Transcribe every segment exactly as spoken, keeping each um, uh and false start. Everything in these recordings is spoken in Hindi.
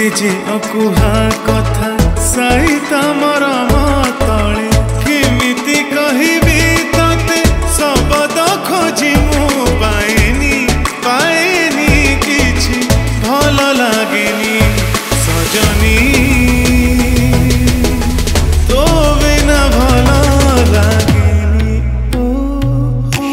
जे अकुहा कथा सहित मोर मतले केमिति कहबी तते शब्द खोजी मु पाएनी पाएनी किछि भल लागेनी सजनी तो बिना भल लागेनी ओ, ओ।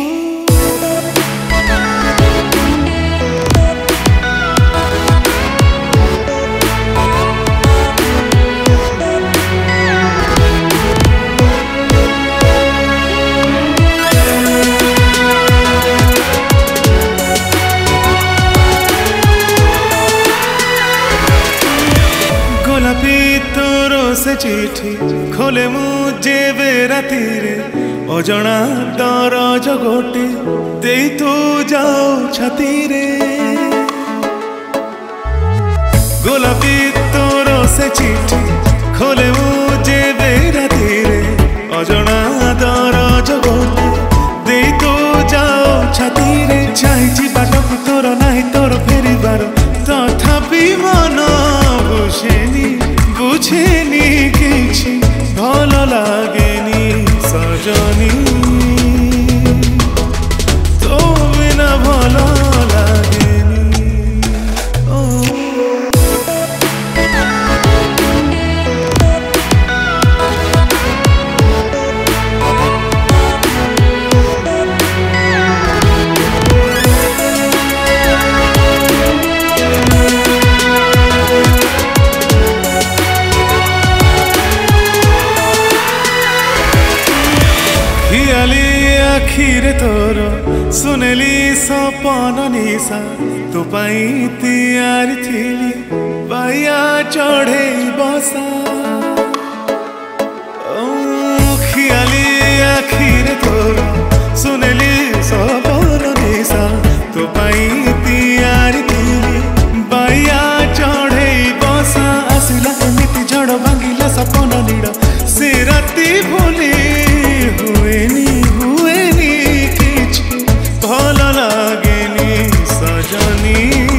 गोलापी तोरो से चिठी खोले मुझे राति रे अजना दरज गोटे दे तू जाओ छाती रे गोलापी तोरो से चिठी खोले मुझे राति रे अजना दरज गोटे दे तू जाओ छाती रे चाहि बाटक तोर नाही तोर फेरिबार तथापि मन बुझेनी बुझेनी किछि भल लागेनी सजनी तो बिना भल लागेनी ओ। हियाली आखिरे तोर सुनेली सपन निशा तो पाई तैयारी थिली बाया चढ़े बसा हियाली आखिरे तोर सुनेली सपन निशा तो पाई तैयारी थिली बाया चढ़े बसा आसिला एमिति झड़ भांगिला सपन नीड़ से राति भूली हुएनी हुएनी किछि भल लागेनी सजनी।